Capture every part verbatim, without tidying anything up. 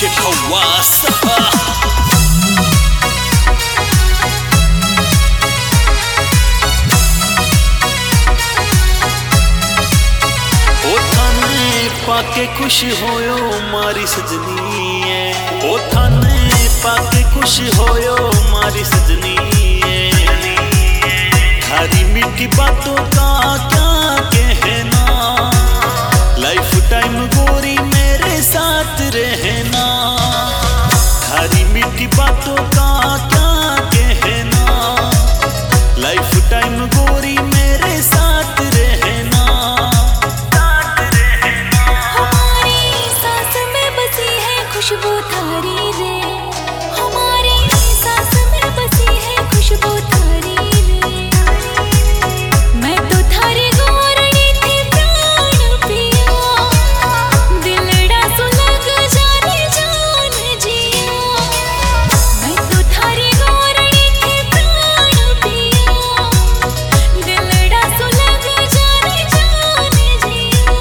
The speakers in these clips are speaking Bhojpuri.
Sheikh Hawass पाके खुश होयो मारी सजनी है, ओ थाने पाके खुश होयो मारी सजनी है। थारी मीठी बातों का क्या कहना, लाइफ टाइम गोरी मेरे साथ रहना। थारी मीठी बातों का क्या कहना, लाइफ टाइम गोरी मेरे साथ रहना। खुशबू थारी रे, हमारी सांस में बसी है खुशबू थारी रे। मैं तो थारी गोरड़ी थी प्राण पिया, दिलड़ा सुलग जाने जान जिया। मैं तो थारी गोरड़ी थी प्राण पिया, दिलड़ा सुलग जाने जान जिया।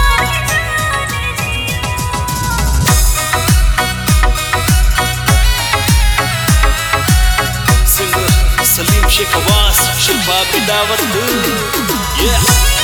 सलीम शेख हवास शिल्पा की दावत yeah।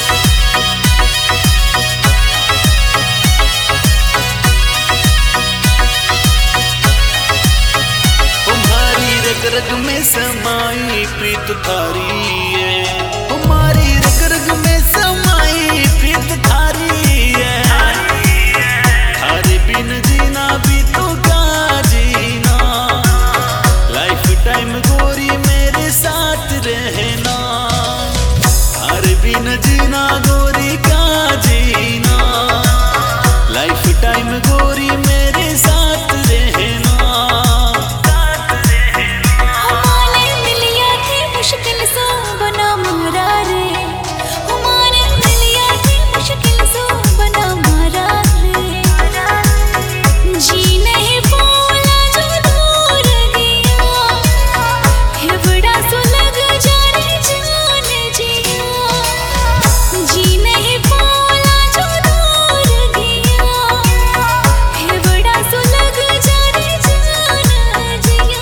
हमारी रग रग में समाई प्रीत थारी है, हमारी रग रग में समाई प्रीत थारी है। थारे बिन जीना भी तो क्या जीना, लाइफ टाइम गोरी मेरे साथ रहना। हर बिन जीना गोरी क्या जीना, लाइफ टाइम गोरी मेरे साथ रहना। हमारे मिलिया थी मुश्किल सो बना मारा रे, हमारे मिलिया थी मुश्किल सो बना मारा रे। जी नहीं बोला जो दूर गया, हिवड़ा सुलग जाने जान जिया। जी नहीं बोला जो दूर गया, हिवड़ा सुलग जाने जान जिया।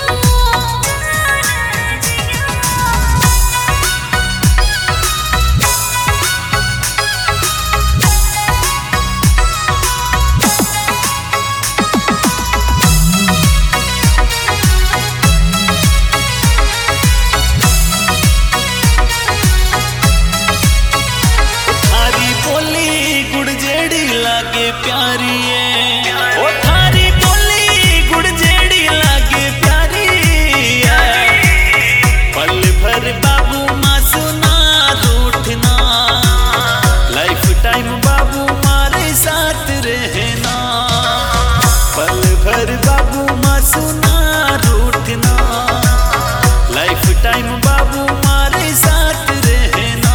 लागे प्यारी है, ओ थारी बोली गुड़ जेड़ी लागे प्यारी है। पल भर बाबू माँ सुना रूठना, लाइफ टाइम बाबू मारे साथ रहना। पल भर बाबू माँ सुना रूठना, लाइफ टाइम बाबू मारे साथ रहना।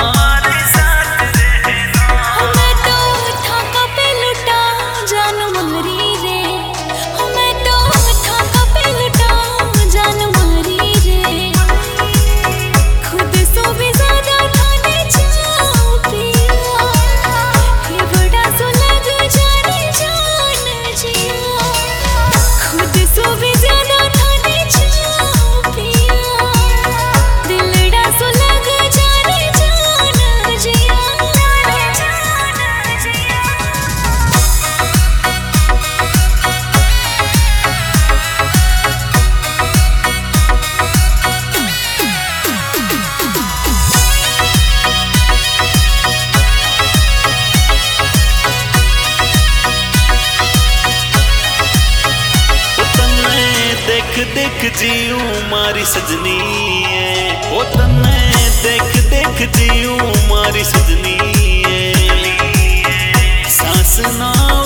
देख देख जीऊं मारी सजनी है, ओ तन्ने देख देख जीऊं मारी सजनी है। सांस ना